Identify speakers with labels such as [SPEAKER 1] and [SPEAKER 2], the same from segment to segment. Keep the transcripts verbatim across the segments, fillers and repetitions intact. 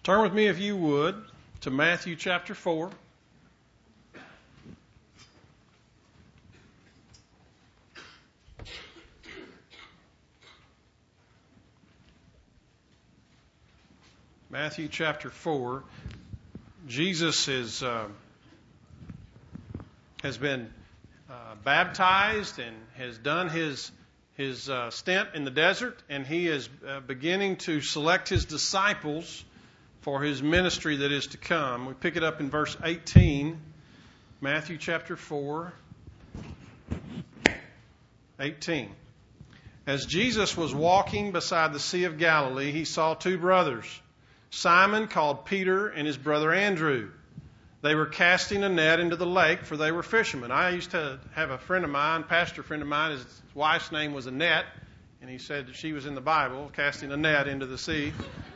[SPEAKER 1] Turn with me, if you would, to Matthew chapter four. Matthew chapter four. Jesus is uh, has been uh, baptized and has done his his uh, stint in the desert, and he is uh, beginning to select his disciples for his ministry that is to come. We pick it up in verse eighteen, Matthew chapter four, eighteen. As Jesus was walking beside the Sea of Galilee, he saw two brothers, Simon called Peter and his brother Andrew. They were casting a net into the lake, for they were fishermen. I used to have a friend of mine, pastor friend of mine, his wife's name was Annette, and he said that she was in the Bible, casting a net into the sea.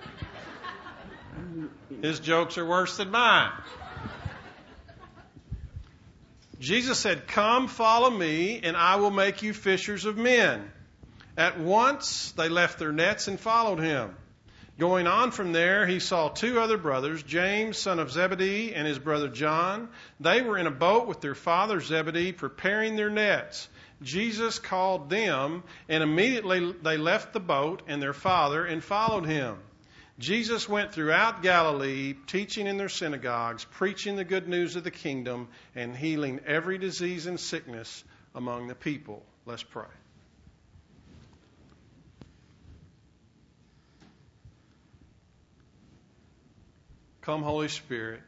[SPEAKER 1] His jokes are worse than mine. Jesus said, "Come, follow me, and I will make you fishers of men." At once they left their nets and followed him. Going on from there, he saw two other brothers, James, son of Zebedee, and his brother John. They were in a boat with their father Zebedee, preparing their nets. Jesus called them, and immediately they left the boat and their father and followed him. Jesus went throughout Galilee, teaching in their synagogues, preaching the good news of the kingdom, and healing every disease and sickness among the people. Let's pray. Come, Holy Spirit.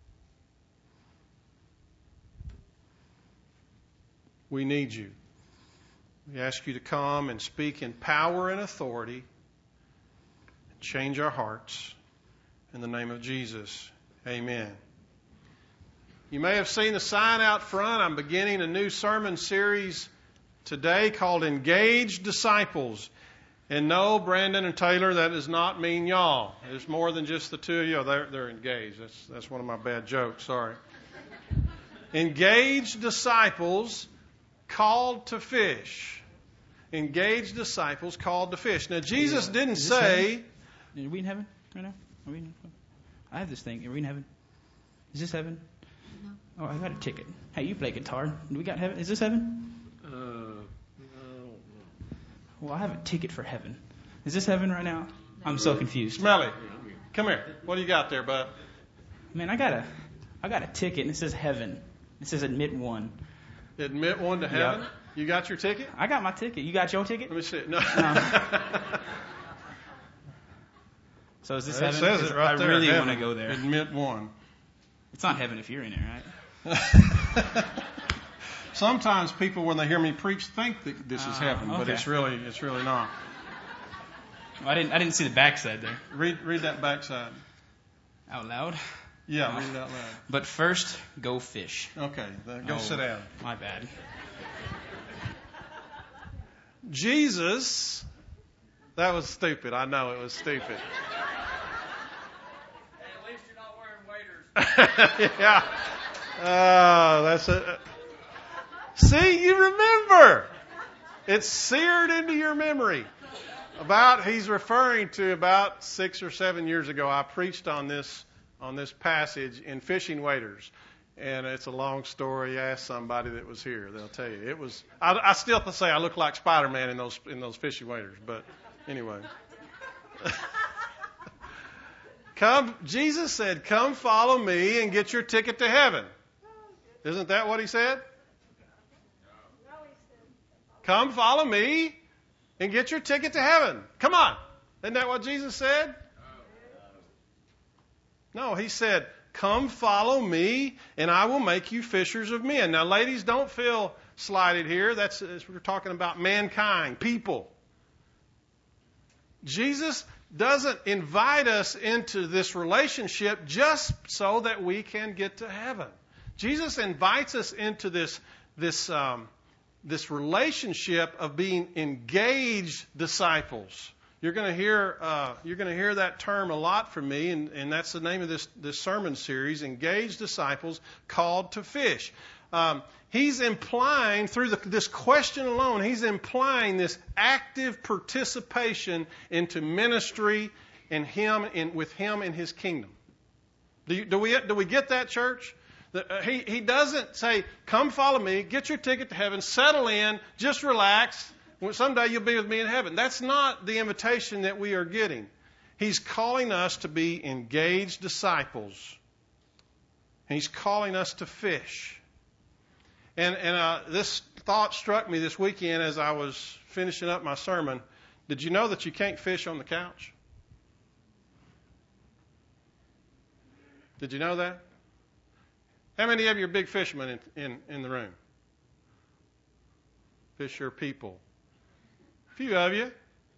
[SPEAKER 1] We need you. We ask you to come and speak in power and authority. Change our hearts. In the name of Jesus, amen. You may have seen the sign out front. I'm beginning a new sermon series today called Engaged Disciples. And no, Brandon and Taylor, that does not mean y'all. There's more than just the two of you. They're, they're engaged. That's, that's one of my bad jokes. Sorry. Engaged disciples called to fish. Engaged disciples called to fish. Now, Jesus
[SPEAKER 2] yeah.
[SPEAKER 1] didn't say...
[SPEAKER 2] Heaven? Are we in heaven right now? Are we in heaven? I have this thing. Are we in heaven? Is this heaven?
[SPEAKER 3] No.
[SPEAKER 2] Oh, I got a ticket. Hey, you play guitar. Do we got heaven? Is this heaven?
[SPEAKER 1] Uh, I don't know.
[SPEAKER 2] Well, I have a ticket for heaven. Is this heaven right now? I'm so confused.
[SPEAKER 1] Smelly, come here. What do you got there, bud?
[SPEAKER 2] Man, I got a, I got a ticket and it says heaven. It says admit one.
[SPEAKER 1] Admit one to heaven?
[SPEAKER 2] Yep.
[SPEAKER 1] You got your ticket?
[SPEAKER 2] I got my ticket. You got your ticket?
[SPEAKER 1] Let me see it. No.
[SPEAKER 2] No. So is this
[SPEAKER 1] It
[SPEAKER 2] heaven?
[SPEAKER 1] says it right
[SPEAKER 2] I
[SPEAKER 1] there.
[SPEAKER 2] really
[SPEAKER 1] heaven.
[SPEAKER 2] want to go there.
[SPEAKER 1] Admit one.
[SPEAKER 2] It's not heaven if you're in there, right?
[SPEAKER 1] Sometimes people, when they hear me preach, think that this is
[SPEAKER 2] Uh,
[SPEAKER 1] heaven, but
[SPEAKER 2] okay.
[SPEAKER 1] it's really it's really not.
[SPEAKER 2] Well, I didn't. I didn't see the backside there.
[SPEAKER 1] Read read that backside.
[SPEAKER 2] Out loud.
[SPEAKER 1] Yeah,
[SPEAKER 2] No.
[SPEAKER 1] read it out loud.
[SPEAKER 2] But first, go fish.
[SPEAKER 1] Okay, then go
[SPEAKER 2] Oh,
[SPEAKER 1] sit down.
[SPEAKER 2] My bad.
[SPEAKER 1] Jesus, that was stupid. I know it was stupid.
[SPEAKER 4] Hey, at least you're not wearing waders.
[SPEAKER 1] Yeah. Oh, that's it. See, you remember. It's seared into your memory. About, he's referring to about six or seven years ago, I preached on this on this passage in fishing waders. And it's a long story. Ask somebody that was here. They'll tell you. It was, I, I still have to say I look like Spider-Man in those in those fishing waders. But anyway. Come, Jesus said, "Come follow me and get your ticket to heaven." Isn't that what he said? Come follow me and get your ticket to heaven. Come on. Isn't that what Jesus said? No, he said, "Come follow me and I will make you fishers of men." Now, ladies, don't feel slighted here. That's, we're talking about mankind, people. Jesus doesn't invite us into this relationship just so that we can get to heaven. Jesus invites us into this this um, this relationship of being engaged disciples. You're going to hear uh, you're going to hear that term a lot from me, and, and that's the name of this this sermon series: Engaged Disciples Called to Fish. Um, he's implying through the, this question alone, he's implying this active participation into ministry and Him in, with Him in His kingdom. Do, you, do we do we get that, church? The, uh, he, he doesn't say, come follow me, get your ticket to heaven, settle in, just relax. Someday you'll be with me in heaven. That's not the invitation that we are getting. He's calling us to be engaged disciples. And He's calling us to fish. And, and uh, this thought struck me this weekend as I was finishing up my sermon. Did you know that you can't fish on the couch? Did you know that? How many of you are big fishermen in, in, in the room? Fisher people. A few of you.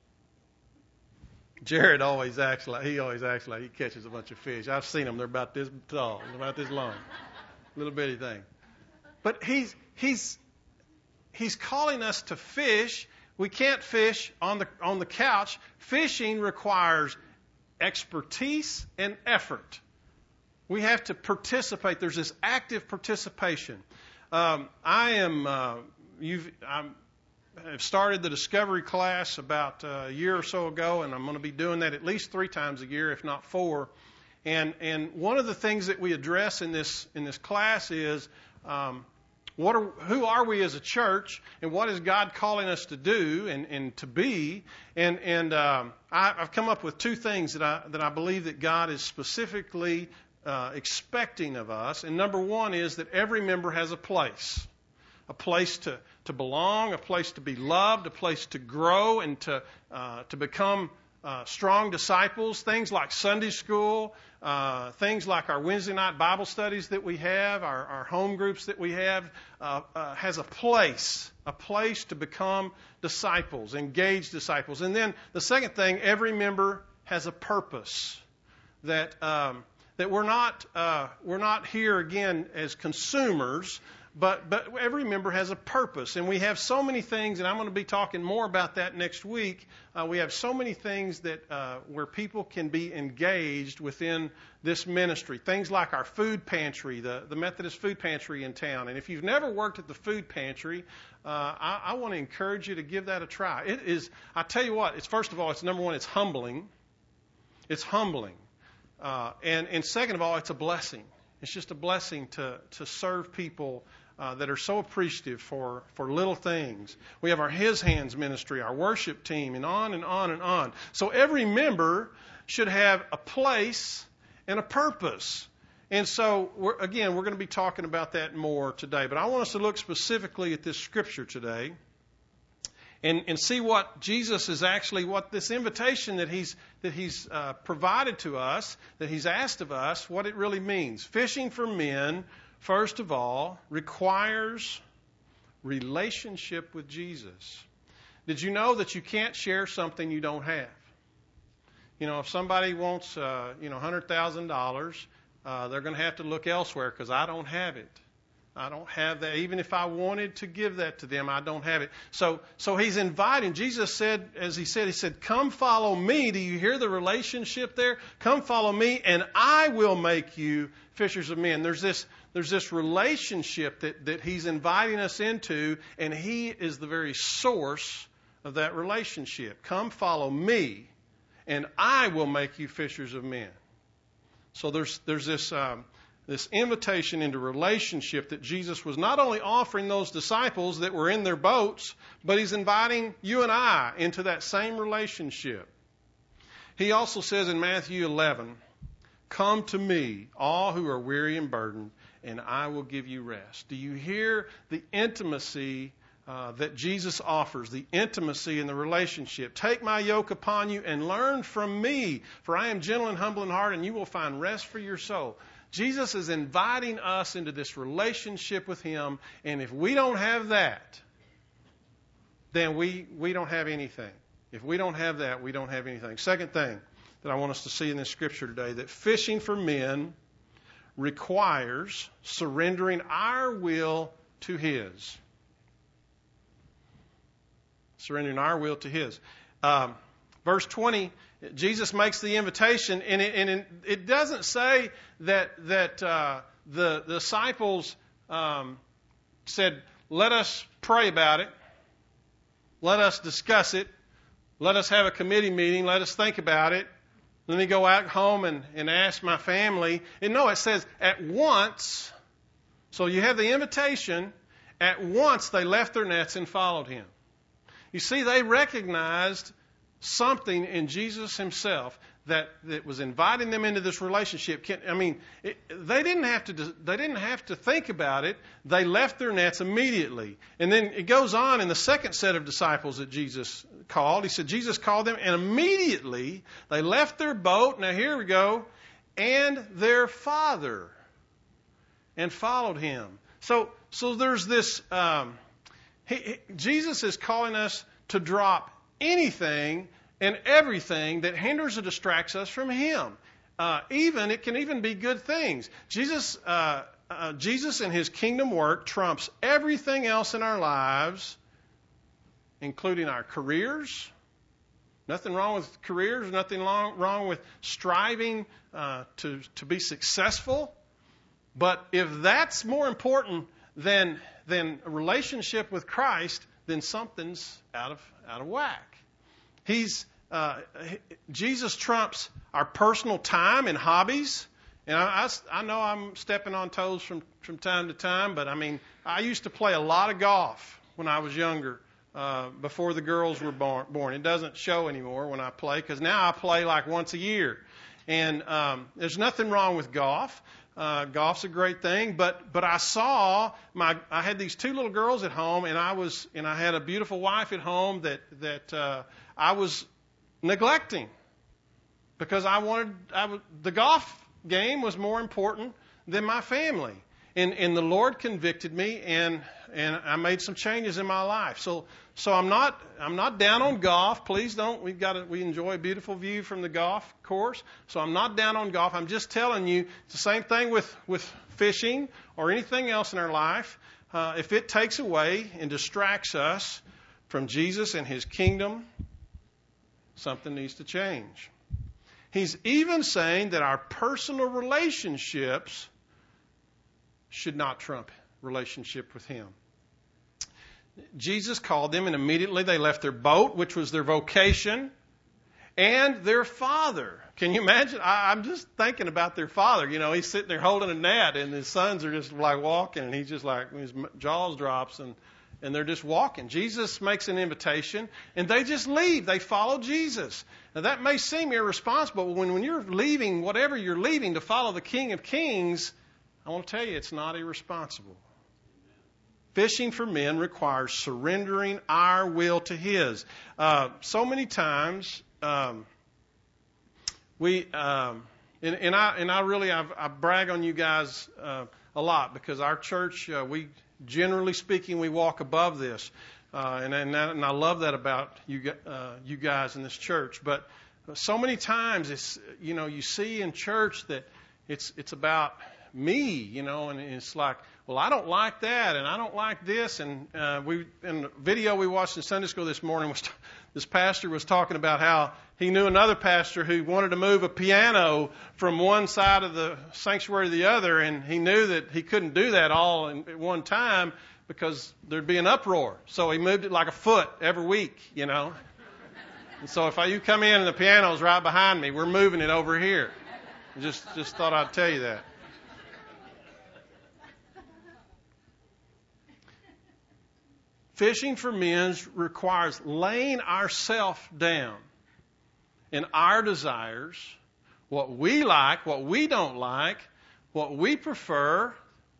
[SPEAKER 1] Jared always acts like, he always acts like he catches a bunch of fish. I've seen them. They're about this tall, about this long. Little bitty thing. But he's, he's, he's calling us to fish. We can't fish on the, on the couch. Fishing requires expertise and effort. We have to participate. There's this active participation. Um, I am, uh, you've, I'm, I've started the Discovery class about a year or so ago, and I'm going to be doing that at least three times a year, if not four. And and one of the things that we address in this in this class is um, what are, who are we as a church, and what is God calling us to do and, and to be? And and um, I, I've come up with two things that I that I believe that God is specifically uh, expecting of us. And number one is that every member has a place. A place to, to belong, a place to be loved, a place to grow and to uh, to become uh, strong disciples. Things like Sunday school, uh, things like our Wednesday night Bible studies that we have, our, our home groups that we have, uh, uh, has a place, a place to become disciples, engaged disciples. And then the second thing, every member has a purpose. That um, that we're not uh, we're not here again as consumers. But but every member has a purpose, and we have so many things, and I'm going to be talking more about that next week. Uh, we have so many things that uh, where people can be engaged within this ministry. Things like our food pantry, the, the Methodist food pantry in town. And if you've never worked at the food pantry, uh, I, I want to encourage you to give that a try. It is, I tell you what, it's first of all, it's number one, it's humbling. It's humbling. Uh, and, and second of all, it's a blessing. It's just a blessing to, to serve people Uh, that are so appreciative for, for little things. We have our His Hands ministry, our worship team, and on and on and on. So every member should have a place and a purpose. And so, we're, again, we're going to be talking about that more today. But I want us to look specifically at this scripture today and, and see what Jesus is actually, what this invitation that He's, that he's uh, provided to us, that He's asked of us, what it really means. Fishing for men, first of all, requires relationship with Jesus. Did you know that you can't share something you don't have? You know, if somebody wants, uh, you know, one hundred thousand dollars, uh, they're going to have to look elsewhere because I don't have it. I don't have that. Even if I wanted to give that to them, I don't have it. So, so He's inviting. Jesus said, as He said, He said, come follow me. Do you hear the relationship there? Come follow me and I will make you fishers of men. There's this, there's this relationship that, that He's inviting us into, and He is the very source of that relationship. Come follow me and I will make you fishers of men. So there's, there's this, um, This invitation into relationship that Jesus was not only offering those disciples that were in their boats, but He's inviting you and I into that same relationship. He also says in Matthew eleven, come to me, all who are weary and burdened, and I will give you rest. Do you hear the intimacy uh, that Jesus offers, the intimacy in the relationship? Take my yoke upon you and learn from me, for I am gentle and humble in heart, and you will find rest for your soul. Jesus is inviting us into this relationship with Him, and if we don't have that, then we, we don't have anything. If we don't have that, we don't have anything. Second thing that I want us to see in this scripture today, that fishing for men requires surrendering our will to His. Surrendering our will to His. Um, verse twenty, Jesus makes the invitation, and it, and it doesn't say that that uh, the, the disciples um, said, let us pray about it, let us discuss it, let us have a committee meeting, let us think about it, Let me go out home and, and ask my family. And no, it says at once. So you have the invitation. At once they left their nets and followed him. You see, they recognized something in Jesus himself that, that was inviting them into this relationship. I mean, it, they didn't have to. They didn't have to think about it. They left their nets immediately. And then it goes on in the second set of disciples that Jesus called. He said Jesus called them, and immediately they left their boat. Now here we go, and their father, and followed him. So, so there's this. Um, he, he, Jesus is calling us to drop anything and everything that hinders or distracts us from him. Uh, even it can even be good things. Jesus, uh, uh, Jesus and his kingdom work trumps everything else in our lives, including our careers. Nothing wrong with careers. Nothing long, wrong with striving uh, to to be successful. But if that's more important than than a relationship with Christ, then something's out of out of whack. He's uh, Jesus trumps our personal time and hobbies. And I, I, I know I'm stepping on toes from, from time to time, but I mean, I used to play a lot of golf when I was younger, uh, before the girls were born. born. It doesn't show anymore when I play, because now I play like once a year. And um, there's nothing wrong with golf. Uh, golf's a great thing, but but I saw my I had these two little girls at home, and I was and I had a beautiful wife at home that that uh, I was neglecting because I wanted I was, the golf game was more important than my family, and and the Lord convicted me, and and I made some changes in my life. So so I'm not I'm not down on golf. Please don't. We've got a, we enjoy a beautiful view from the golf course. So I'm not down on golf. I'm just telling you it's the same thing with with fishing or anything else in our life. Uh, if it takes away and distracts us from Jesus and his kingdom, something needs to change. He's even saying that our personal relationships should not trump relationship with him. Jesus called them, and immediately they left their boat, which was their vocation, and their father. Can you imagine? I, I'm just thinking about their father. You know, he's sitting there holding a net, and his sons are just like walking, and he's just like, his jaws drops, and, and they're just walking. Jesus makes an invitation, and they just leave. They follow Jesus. Now, that may seem irresponsible, but when, when you're leaving, whatever you're leaving to follow the King of Kings, I want to tell you, it's not irresponsible. Fishing for men requires surrendering our will to his. Uh, so many times, um, we, um, and, and I, and I really, I've, I brag on you guys uh, a lot, because our church, uh, we, generally speaking, we walk above this. Uh, and, and, that, and I love that about you, uh, you guys in this church. But so many times, it's, you know, you see in church that it's, it's about me, you know, and it's like, well, I don't like that, and I don't like this. And uh, we, in the video we watched in Sunday school this morning, was this pastor was talking about how he knew another pastor who wanted to move a piano from one side of the sanctuary to the other, and he knew that he couldn't do that all in, at one time because there'd be an uproar. So he moved it like a foot every week, you know. And so if I, you come in and the piano's right behind me, we're moving it over here. Just, just thought I'd tell you that. Fishing for men requires laying ourselves down in our desires, what we like, what we don't like, what we prefer.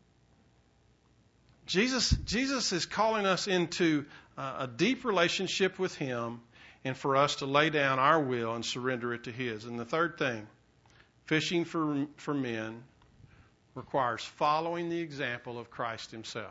[SPEAKER 1] Jesus, Jesus is calling us into uh, a deep relationship with him, and for us to lay down our will and surrender it to his. And the third thing, fishing for, for men requires following the example of Christ himself.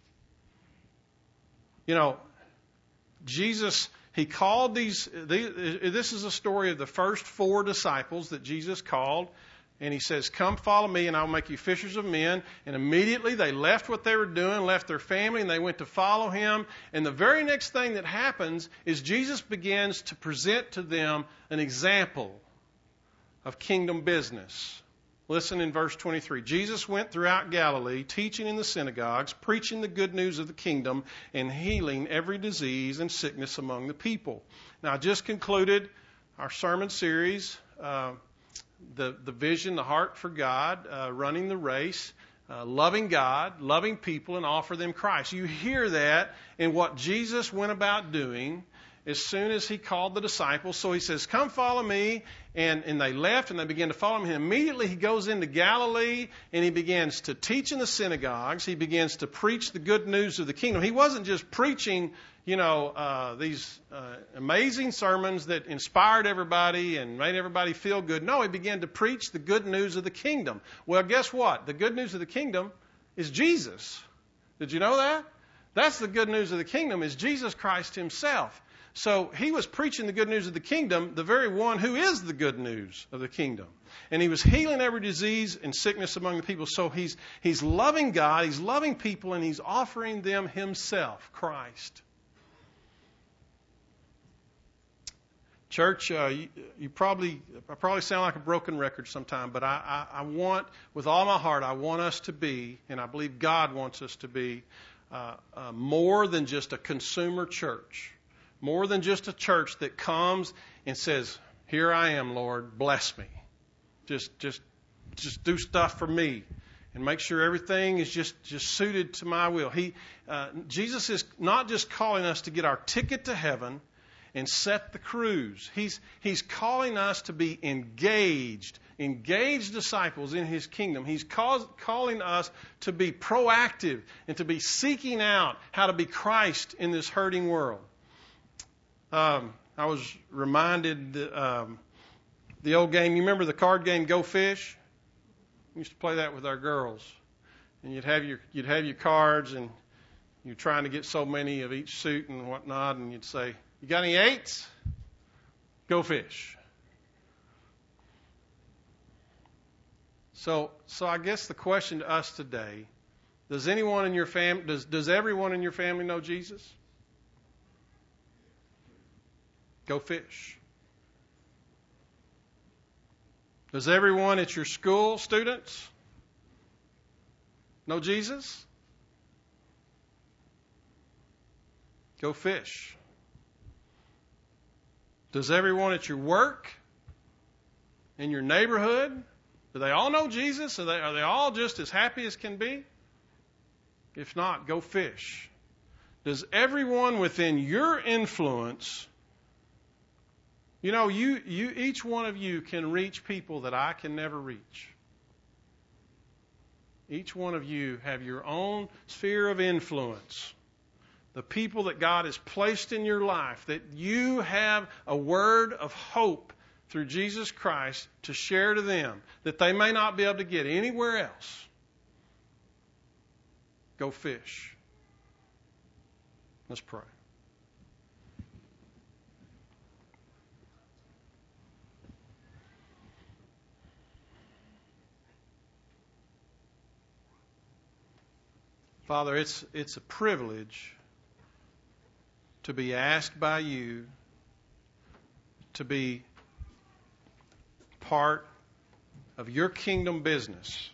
[SPEAKER 1] You know, Jesus, he called these, this is a story of the first four disciples that Jesus called. And he says, come follow me and I'll make you fishers of men. And immediately they left what they were doing, left their family, and they went to follow him. And the very next thing that happens is Jesus begins to present to them an example of kingdom business. Listen in verse twenty-three. Jesus went throughout Galilee, teaching in the synagogues, preaching the good news of the kingdom, and healing every disease and sickness among the people. Now, I just concluded our sermon series uh, the the vision, the heart for God, uh, running the race, uh, loving God, loving people, and offer them Christ. You hear that in what Jesus went about doing as soon as he called the disciples. So he says, come follow me. And, and they left and they began to follow him. Immediately he goes into Galilee and he begins to teach in the synagogues. He begins to preach the good news of the kingdom. He wasn't just preaching, you know, uh, these uh, amazing sermons that inspired everybody and made everybody feel good. No, he began to preach the good news of the kingdom. Well, guess what? The good news of the kingdom is Jesus. Did you know that? That's the good news of the kingdom, is Jesus Christ himself. So he was preaching the good news of the kingdom, the very one who is the good news of the kingdom. And he was healing every disease and sickness among the people. So he's he's loving God, he's loving people, and he's offering them himself, Christ. Church, uh, you, you probably I probably sound like a broken record sometime, but I, I, I want, with all my heart, I want us to be, and I believe God wants us to be, uh, uh, more than just a consumer church. More than just a church that comes and says, here I am, Lord, bless me. Just just just do stuff for me and make sure everything is just, just suited to my will. He uh, Jesus is not just calling us to get our ticket to heaven and set the cruise. He's He's calling us to be engaged, engaged disciples in his kingdom. He's call, calling us to be proactive and to be seeking out how to be Christ in this hurting world. Um, I was reminded that, um, the old game. You remember the card game Go Fish? We used to play that with our girls, and you'd have your you'd have your cards, and you're trying to get so many of each suit and whatnot, and you'd say, "You got any eights? Go fish." So, so I guess the question to us today: Does anyone in your family? Does does everyone in your family know Jesus? Go fish. Does everyone at your school, students, know Jesus? Go fish. Does everyone at your work, in your neighborhood, do they all know Jesus? Are they, are they all just as happy as can be? If not, go fish. Does everyone within your influence, you know, you, you, each one of you can reach people that I can never reach. Each one of you have your own sphere of influence. The people that God has placed in your life, that you have a word of hope through Jesus Christ to share to them, that they may not be able to get anywhere else. Go fish. Let's pray. Father, it's it's a privilege to be asked by you to be part of your kingdom business.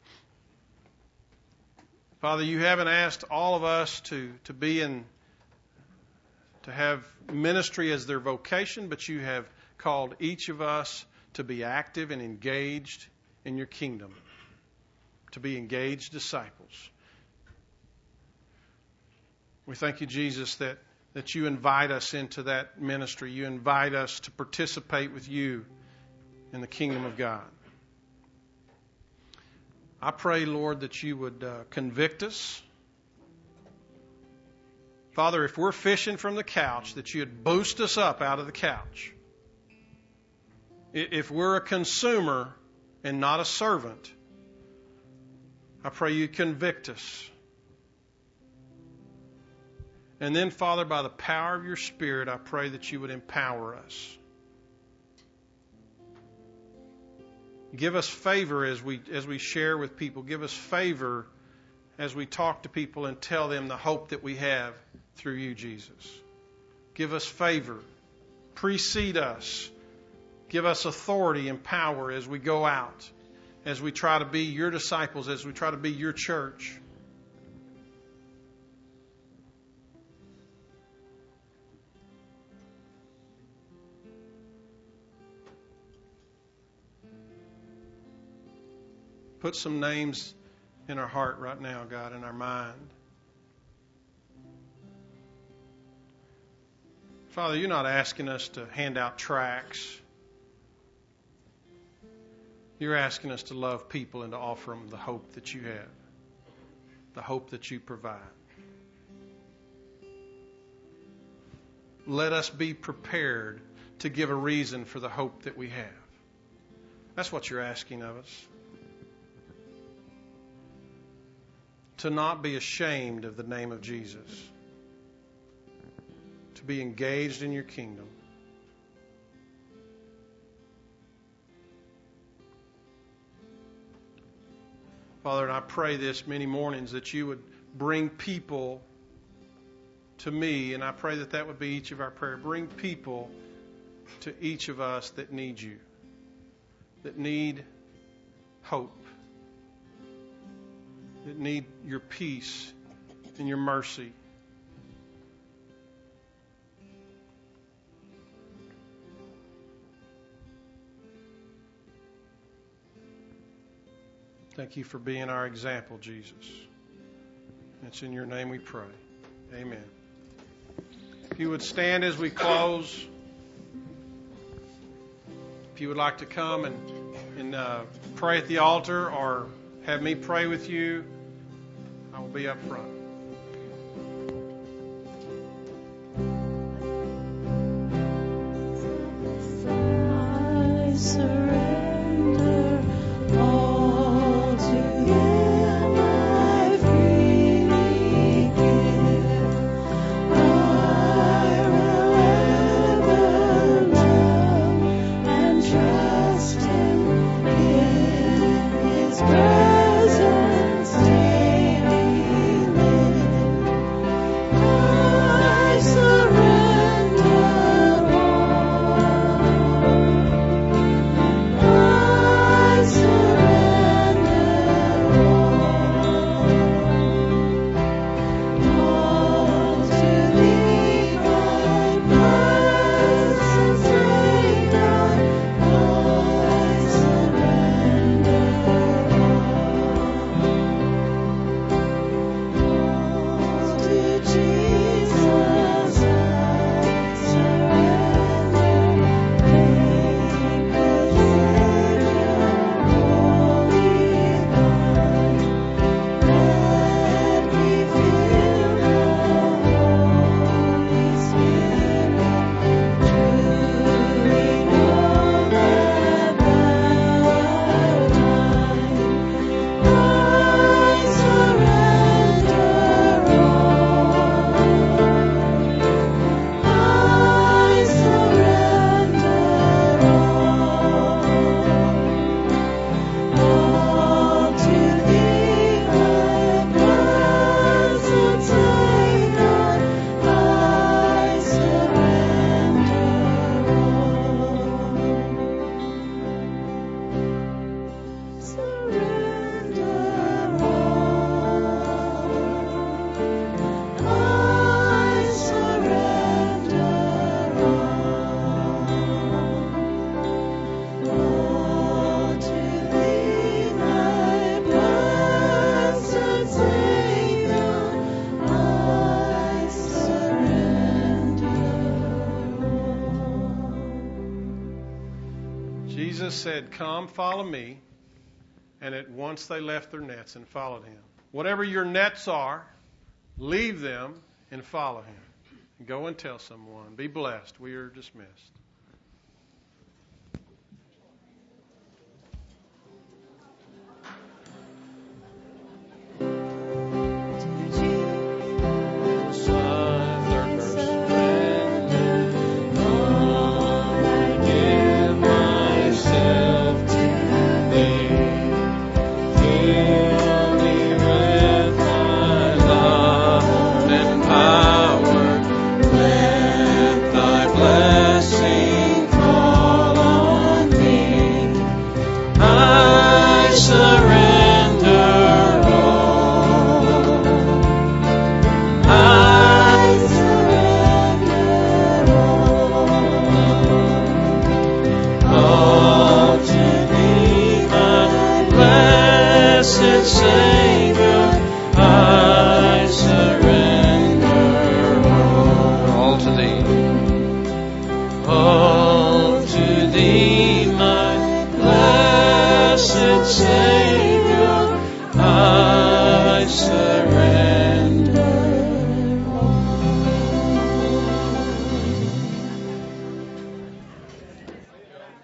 [SPEAKER 1] Father, you haven't asked all of us to, to be in, to have ministry as their vocation, but you have called each of us to be active and engaged in your kingdom, to be engaged disciples. We thank you, Jesus, that, that you invite us into that ministry. You invite us to participate with you in the kingdom of God. I pray, Lord, that you would uh, convict us. Father, if we're fishing from the couch, that you'd boost us up out of the couch. If we're a consumer and not a servant, I pray you convict us. And then, Father, by the power of your Spirit, I pray that you would empower us. Give us favor as we as we share with people. Give us favor as we talk to people and tell them the hope that we have through you, Jesus. Give us favor. Precede us. Give us authority and power as we go out, as we try to be your disciples, as we try to be your church. Put some names in our heart right now, God, in our mind. Father, you're not asking us to hand out tracts. You're asking us to love people and to offer them the hope that you have, the hope that you provide. Let us be prepared to give a reason for the hope that we have. That's what you're asking of us. To not be ashamed of the name of Jesus. To be engaged in your kingdom. Father, and I pray this many mornings that you would bring people to me, and I pray that that would be each of our prayer. Bring people to each of us that need you, that need hope, that need your peace and your mercy. Thank you for being our example, Jesus. It's in your name we pray. Amen. If you would stand as we close. If you would like to come and, and uh, pray at the altar or have me pray with you, I will be up front.
[SPEAKER 3] I surrender all to Him. I freely give. I will ever love and trust Him in His presence daily live. I surrender all. I surrender all. All to Thee, my blessed Savior. I surrender all. To Jesus I surrender. Take the Savior, holy God. Let me feel the Holy Spirit. Truly know that Thou art mine. I surrender all. I surrender all. All to Thee, my blessed Savior. I surrender all. Surrender all. I surrender all. All to Thee, my blessed Savior. I surrender all.
[SPEAKER 1] Jesus said, "Come, follow me." And at once they left their nets and followed him. Whatever your nets are, leave them and follow him. Go and tell someone. Be blessed. We are dismissed.
[SPEAKER 3] Blessing fall on me. I surrender.